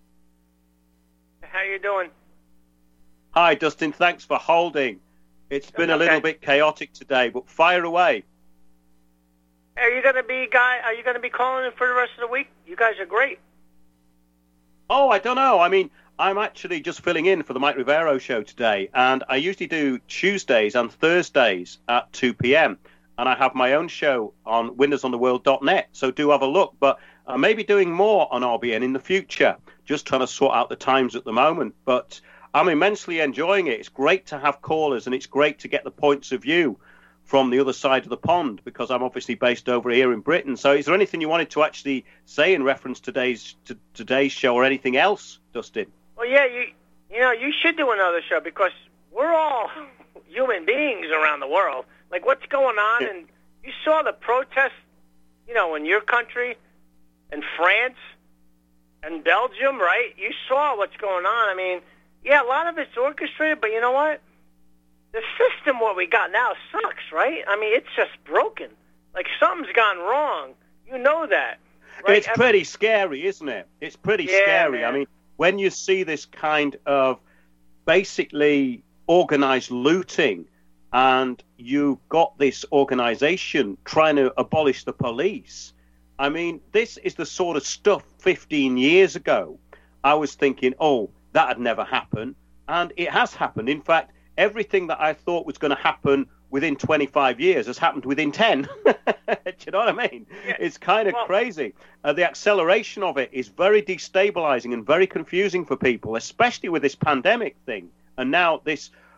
How you doing? Hi, Dustin. Thanks for holding. It's been a little okay. bit chaotic today, but fire away. Are you going to be guy? Are you going to be calling in for the rest of the week? You guys are great. Oh, I don't know. I mean, I'm actually just filling in for the Mike Rivero show today, and I usually do Tuesdays and Thursdays at two p.m., and I have my own show on windows on the world dot net, so do have a look. But I may be doing more on R B N in the future, just trying to sort out the times at the moment. But I'm immensely enjoying it. It's great to have callers, and it's great to get the points of view from the other side of the pond, because I'm obviously based over here in Britain. So is there anything you wanted to actually say in reference to today's, to today's show or anything else, Dustin? Well, yeah, you you know, you should do another show, because we're all human beings around the world. Like, what's going on? Yeah. And you saw the protests, you know, in your country, in France, and Belgium, right? You saw what's going on. I mean, yeah, a lot of it's orchestrated, but you know what? The system, what we got now, sucks, right? I mean, it's just broken. Like, something's gone wrong. You know that. Right? It's pretty scary, isn't it? It's pretty Yeah, scary. man. I mean, when you see this kind of basically organized looting, and you've got this organization trying to abolish the police, I mean, this is the sort of stuff fifteen years ago I was thinking, oh, that'd never happen. And it has happened. In fact, everything that I thought was going to happen within twenty-five years has happened within ten. Do you know what I mean? Yeah. It's kind of Well, crazy. Uh, the acceleration of it is very destabilizing and very confusing for people, especially with this pandemic thing. And now this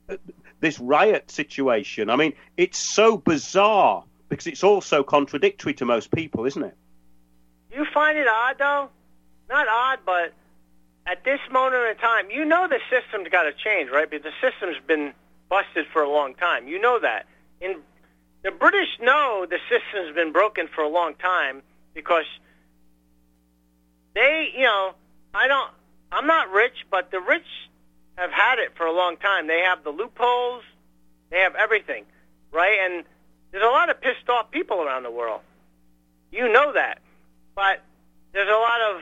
this riot situation. I mean, it's so bizarre because it's also contradictory to most people, isn't it? You find it odd, though? Not odd, but at this moment in time, you know the system's got to change, right? Because the system's been busted for a long time. You know that. In the British know the system's been broken for a long time because they, you know, I don't, I'm not rich, but the rich have had it for a long time. They have the loopholes. They have everything, right? And there's a lot of pissed off people around the world. You know that. But there's a lot of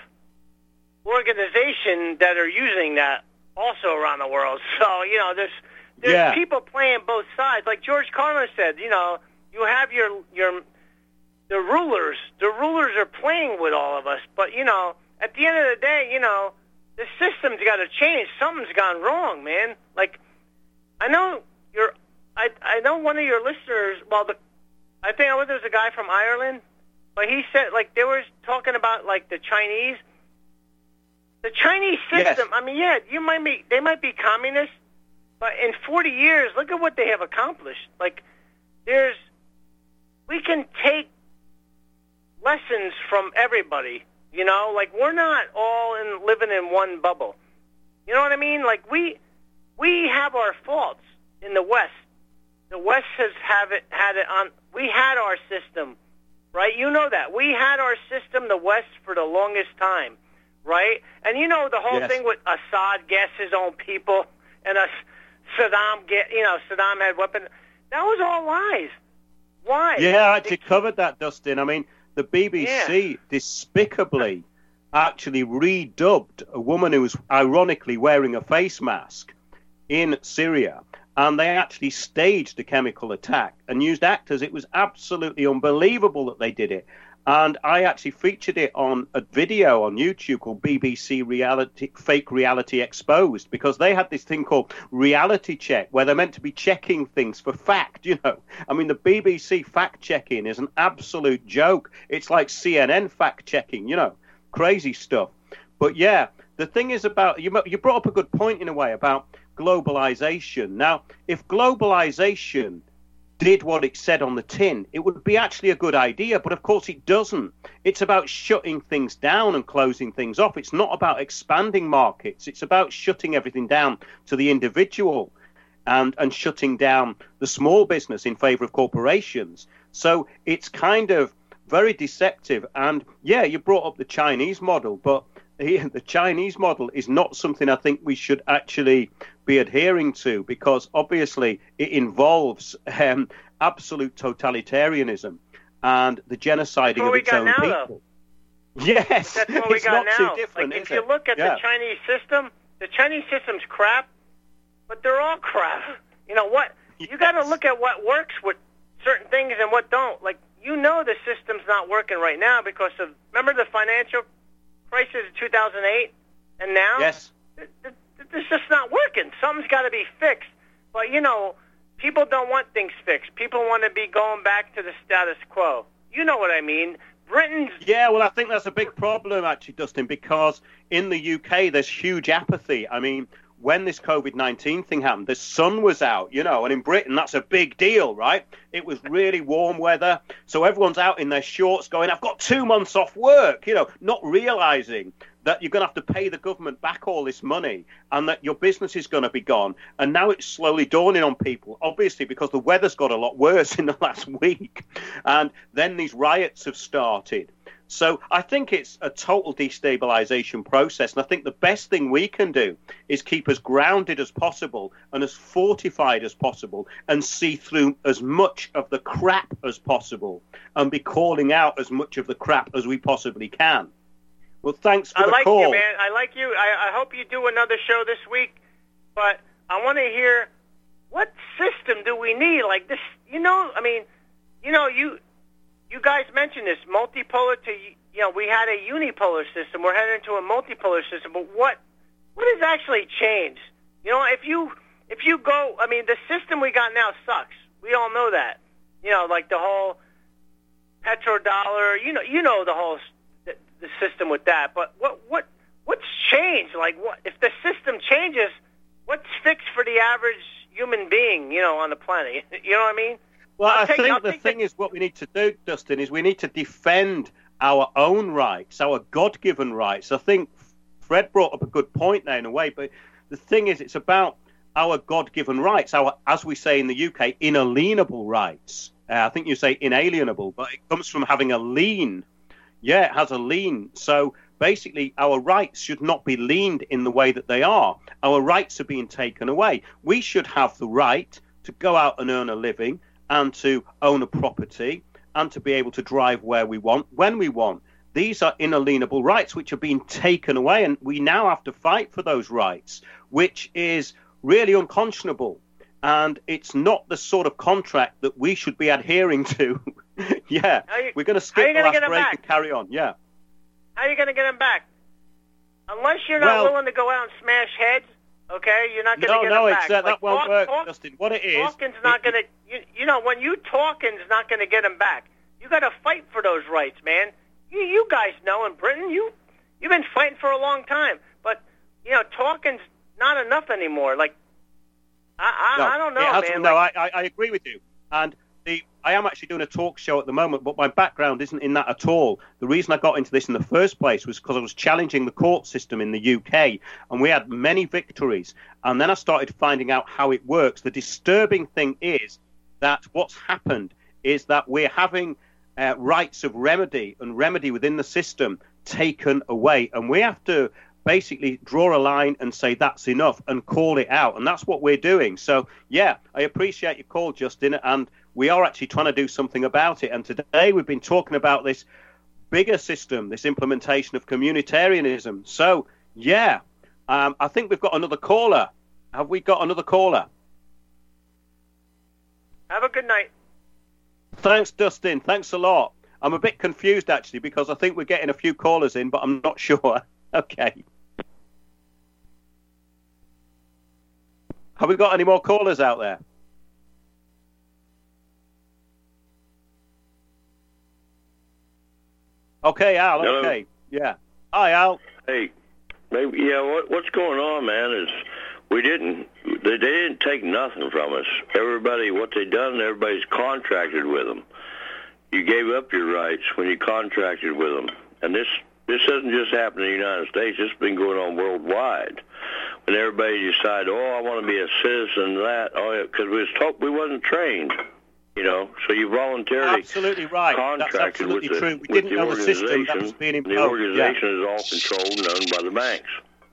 organization that are using that also around the world. So, you know, there's there's yeah. people playing both sides. Like George Carlin said, you know, you have your your the rulers. The rulers are playing with all of us. But, you know, at the end of the day, you know, the system's got to change. Something's gone wrong, man. Like, I know you're I I know one of your listeners, well, the I think I was there's a guy from Ireland, but he said, like, they were talking about, like, the Chinese. The Chinese system, yes. I mean, yeah, you might be, they might be communist, but in forty years, look at what they have accomplished. Like, there's, we can take lessons from everybody, you know? Like, we're not all in living in one bubble. You know what I mean? Like, we we have our faults in the West. The West has have it, had it on, we had our system, right? You know that. We had our system, the West, for the longest time. Right? And you know the whole yes. thing with Assad gas his own people and us Saddam get you know, Saddam had weapons. That was all lies. Why? Yeah, I actually covered that, Dustin. I mean, the B B C yeah. despicably actually redubbed a woman who was ironically wearing a face mask in Syria, and they actually staged a chemical attack and used actors. It was absolutely unbelievable that they did it. And I actually featured it on a video on YouTube called B B C Reality Fake Reality Exposed, because they had this thing called Reality Check, where they're meant to be checking things for fact, you know. I mean, the B B C fact-checking is an absolute joke. It's like C N N fact-checking, you know, crazy stuff. But, yeah, the thing is about, you, you brought up a good point in a way about globalization. Now, if globalization did what it said on the tin, it would be actually a good idea, but of course it doesn't. It's about shutting things down and closing things off. It's not about expanding markets. It's about shutting everything down to the individual and, and shutting down the small business in favor of corporations. So it's kind of very deceptive. And yeah, you brought up the Chinese model, but the, the Chinese model is not something I think we should actually be adhering to, because obviously it involves um, absolute totalitarianism and the genociding of its own now, people. Though. Yes, that's what we it's got not now. too different, like, is if you it? look at yeah. the Chinese system, the Chinese system's crap, but they're all crap. You know what? Yes. You got to look at what works with certain things and what don't. Like, you know the system's not working right now because of, remember the financial crisis of two thousand eight and now? Yes. It, it, it's just not working. Something's got to be fixed. But, you know, people don't want things fixed. People want to be going back to the status quo. You know what I mean. Britain's... Yeah, well, I think that's a big problem, actually, Dustin, because in the U K there's huge apathy. I mean, when this COVID nineteen thing happened, the sun was out, you know, and in Britain that's a big deal, right? It was really warm weather, so everyone's out in their shorts going, I've got two months off work, you know, not realising that you're going to have to pay the government back all this money and that your business is going to be gone. And now it's slowly dawning on people, obviously, because the weather's got a lot worse in the last week. And then these riots have started. So I think it's a total destabilization process. And I think the best thing we can do is keep as grounded as possible and as fortified as possible and see through as much of the crap as possible and be calling out as much of the crap as we possibly can. Well, thanks for I the like call. you, man. I like you. I, I hope you do another show this week. But I want to hear, what system do we need? Like this, you know, I mean, you know, you you guys mentioned this, multipolar to, you know, we had a unipolar system. We're heading into a multipolar system. But what what has actually changed? You know, if you if you go, I mean, the system we got now sucks. We all know that. You know, like the whole petrodollar, you know, you know the whole the system with that, but what what what's changed? Like, what if the system changes? What's fixed for the average human being, you know, on the planet. You know what I mean? Well, I'll I take, think I'll the take thing the... is what we need to do, Dustin, is we need to defend our own rights, our God-given rights. I think Fred brought up a good point there in a way, but the thing is, it's about our God-given rights, our, as we say in the U K, inalienable rights. Uh, I think you say inalienable, but it comes from having a lien. Yeah, it has a lien. So basically, our rights should not be liened in the way that they are. Our rights are being taken away. We should have the right to go out and earn a living and to own a property and to be able to drive where we want, when we want. These are inalienable rights which are being taken away, and we now have to fight for those rights, which is really unconscionable. And it's not the sort of contract that we should be adhering to. yeah, you, we're going to skip the last break back? and carry on. Yeah. How are you going to get them back? Unless you're not well, willing to go out and smash heads, okay? You're not going to no, get no, them back. It's, uh, like, that won't talk, work, talk, Justin. What it is... Talking's not going to... You, you know, when you talking's not going to get them back. You got to fight for those rights, man. You, you guys know in Britain, you, you've been fighting for a long time. But, you know, talking's not enough anymore. Like, I, I, no, I don't know, has, man. No, like, I, I agree with you. And the, I am actually doing a talk show at the moment, but my background isn't in that at all. The reason I got into this in the first place was because I was challenging the court system in the U K, and we had many victories. And then I started finding out how it works. The disturbing thing is that what's happened is that we're having uh, rights of remedy and remedy within the system taken away. And we have to basically draw a line and say that's enough and call it out. And that's what we're doing. So, yeah, I appreciate your call, Justin, and we are actually trying to do something about it. And today we've been talking about this bigger system, this implementation of communitarianism. So, yeah, um, I think we've got another caller. Have we got another caller? Have a good night. Thanks, Dustin. Thanks a lot. I'm a bit confused, actually, because I think we're getting a few callers in, but I'm not sure. Okay. Have we got any more callers out there? Okay, Al. Hello. Okay. Yeah. Hi, Al. Hey, maybe, yeah. What, what's going on, man? Is we didn't. They, they didn't take nothing from us. Everybody, what they done, everybody's contracted with them. You gave up your rights when you contracted with them, and this this doesn't just happen in the United States. It's been going on worldwide. When everybody decided, oh, I want to be a citizen of that, oh, because we was told we wasn't trained. You know, so you voluntarily absolutely right. contracted That's absolutely with the, true. We with didn't the know the system that organization. was being imposed. The organization Yeah. is all controlled and owned by the banks.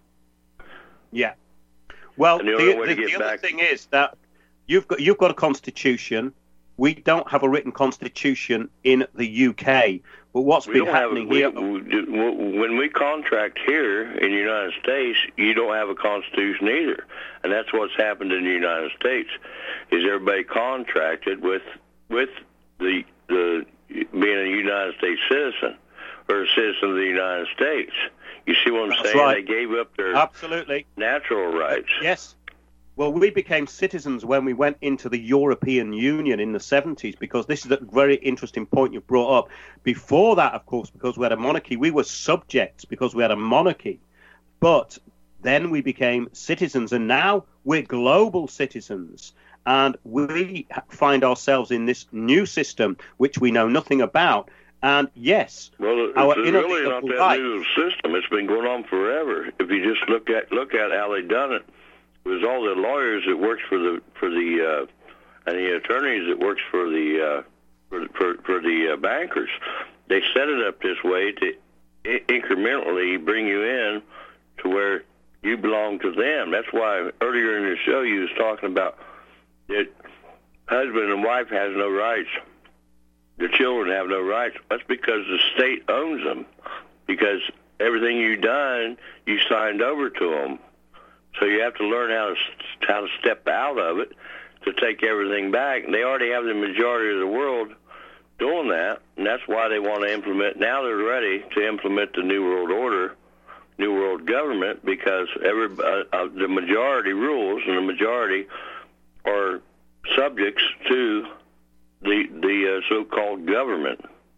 Yeah. Well, And the the, only way the, to get the other back- thing is that you've got you've got a constitution. We don't have a written constitution in the U K. But what's We been don't have happening we, here? we, when we contract here in the United States, you don't have a constitution either, and that's what's happened in the United States. Is everybody contracted with with the the being a United States citizen or a citizen of the United States? You see what I'm That's saying? right. They gave up their Absolutely. natural rights. Yes. Well, we became citizens when we went into the European Union in the seventies, because this is a very interesting point you've brought up. Before that, of course, because we had a monarchy, we were subjects because we had a monarchy. But then we became citizens, and now we're global citizens. And we find ourselves in this new system, which we know nothing about. And yes, Well, it's our really not inalienable that right- new system. It's been going on forever. If you just look at look at how they done it, it was all the lawyers that worked for the for the uh, and the attorneys that works for the uh, for for, for the uh, bankers. They set it up this way to I- incrementally bring you in to where you belong to them. That's why earlier in the show you was talking about that husband and wife has no rights. The children have no rights. That's because the state owns them. Because everything you done, you signed over to them. So you have to learn how to how to step out of it to take everything back. And they already have the majority of the world doing that, and that's why they want to implement. Now they're ready to implement the New World Order, New World Government, because every uh, uh, the majority rules, and the majority are subjects to the the uh, so-called government.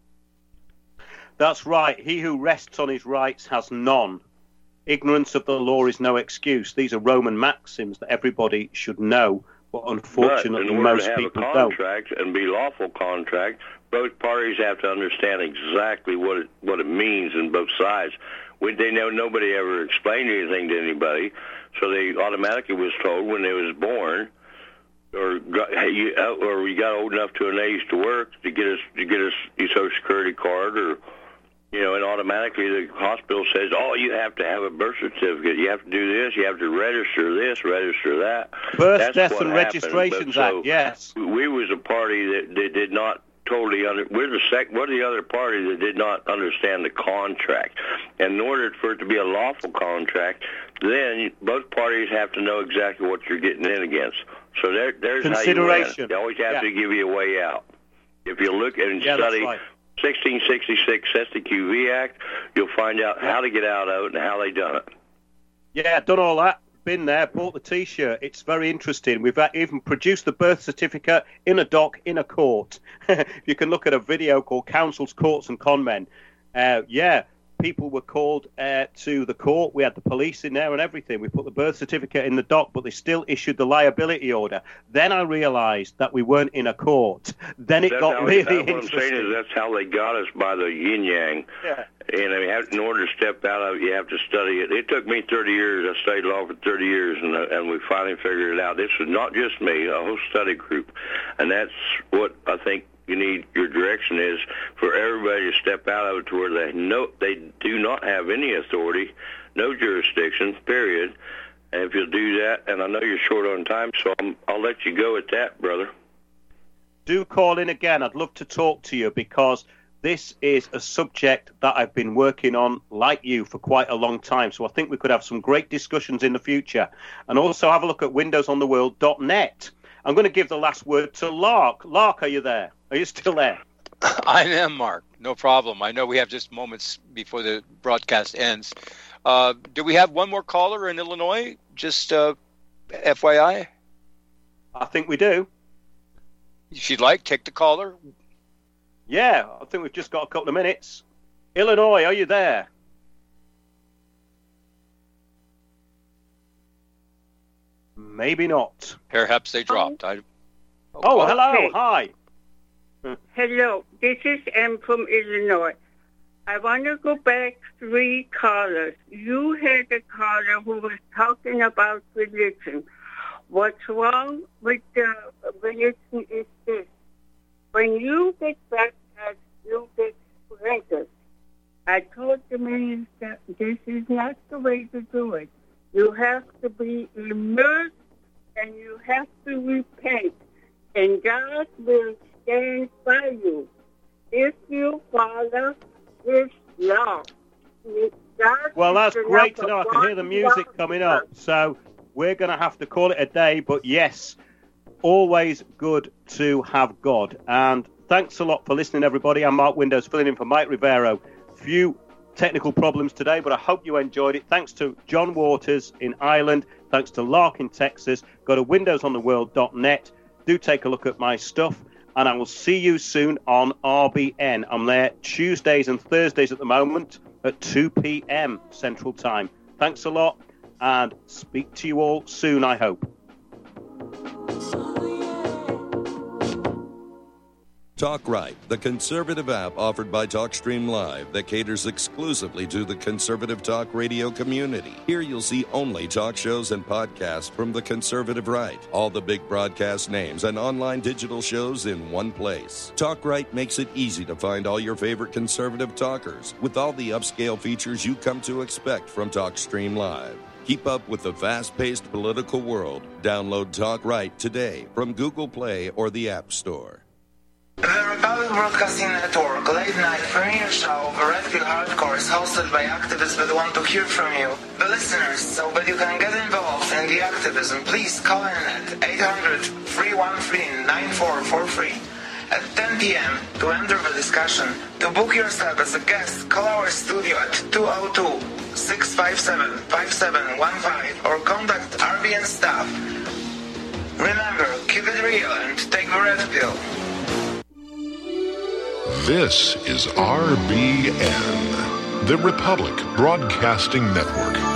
That's right. He who rests on his rights has none. Ignorance of the law is no excuse. These are Roman maxims that everybody should know. but unfortunately, but in order most to have people a contract don't. and be lawful contract, both parties have to understand exactly what it, what it means in both sides. We, they know nobody ever explained anything to anybody, so they automatically was told when they was born, or got, you, or we got old enough to an age to work to get us to get us a Social Security card, or you know, and automatically the hospital says, "Oh, you have to have a birth certificate. You have to do this. You have to register this, register that." Birth, That's Death, what and happened. Registrations so Act. Yes, we was a party that, that did not. Totally under. We're the sec. We're the other party that did not understand the contract. And in order for it to be a lawful contract, then both parties have to know exactly what you're getting in against. So there, there's how you win. They always have yeah. to give you a way out. If you look and yeah, study right. sixteen sixty-six S T Q V Act, you'll find out yeah. how to get out of it and how they done it. Yeah, done all that. Been there, bought the T-shirt. It's very interesting. We've even produced the birth certificate in a dock in a court. You can look at a video called Councils, Courts and Conmen. Uh, yeah, people were called uh, to the court. We had the police in there and everything. We put the birth certificate in the dock, but they still issued the liability order. Then I realised that we weren't in a court. Then it that's got how, really that's interesting. What I'm saying is that's how they got us by the yin-yang. Yeah. And I mean, in order to step out of it, you have to study it. It took me thirty years. I studied law for thirty years, and uh, and we finally figured it out. This is not just me, a whole study group. And that's what I think you need, your direction is for everybody to step out of it to where they know they do not have any authority, no jurisdiction, period. And if you'll do that, and I know you're short on time, so I'm, I'll let you go at that, brother. Do call in again. I'd love to talk to you because this is a subject that I've been working on, like you, for quite a long time. So I think we could have some great discussions in the future. And also have a look at windows on the world dot net. I'm going to give the last word to Lark. Lark, are you there? Are you still there? I am, Mark. No problem. I know we have just moments before the broadcast ends. Uh, do we have one more caller in Illinois? Just uh, F Y I? I think we do. If you'd like, take the caller. Yeah, I think we've just got a couple of minutes. Illinois, are you there? Maybe not. Perhaps they dropped. I... Oh, okay. Hello, hi. Hello, this is M from Illinois. I want to go back three callers. You had a caller who was talking about religion. What's wrong with the religion is this. When you get baptized, you get sprinkled. I told the minister this is not the way to do it. You have to be immersed and you have to repent. And God will stand by you if you follow His law. God well, that's great to know. I can hear the music coming up. So we're going to have to call it a day. But yes, always good to have God. And thanks a lot for listening, everybody. I'm Mark Windows, filling in for Mike Rivero. Few technical problems today, but I hope you enjoyed it. Thanks to John Waters in Ireland. Thanks to Lark in Texas. Go to windows on the world dot net. Do take a look at my stuff. And I will see you soon on R B N. I'm there Tuesdays and Thursdays at the moment at two p.m. Central Time. Thanks a lot, and speak to you all soon, I hope. Talk Right, the conservative app offered by TalkStream Live that caters exclusively to the conservative talk radio community. Here you'll see only talk shows and podcasts from the conservative right. All the big broadcast names and online digital shows in one place. Talk Right makes it easy to find all your favorite conservative talkers with all the upscale features you come to expect from TalkStream Live. Keep up with the fast-paced political world. Download Talk Right today from Google Play or the App Store. The Republic Broadcasting Network late-night premiere show of Red Pill Hardcore is hosted by activists that want to hear from you, the listeners, so that you can get involved in the activism. Please call in at eight hundred, three one three, nine four four three at ten p.m. to enter the discussion. To book yourself as a guest, call our studio at two oh two, six five seven, five seven one five or contact R B N staff. Remember, keep it real and take the Red Pill. This is R B N, the Republic Broadcasting Network.